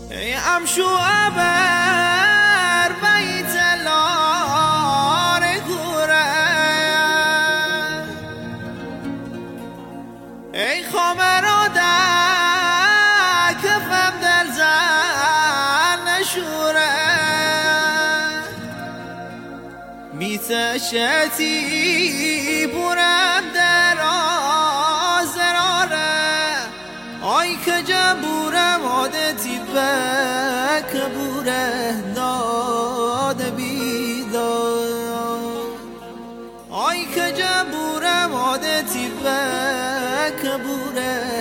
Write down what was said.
ای امشو ابر بیت لار کوره ای خامرا در کفم دل زن نشوره میتشتی بورم در آزراره آی که جبورم عادتی که بوره داد بیداد آی که جبورم عادتی که بوره